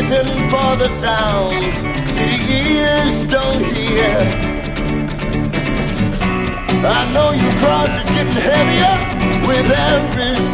listen for the sounds city ears don't hear. I know your cross is getting heavier with every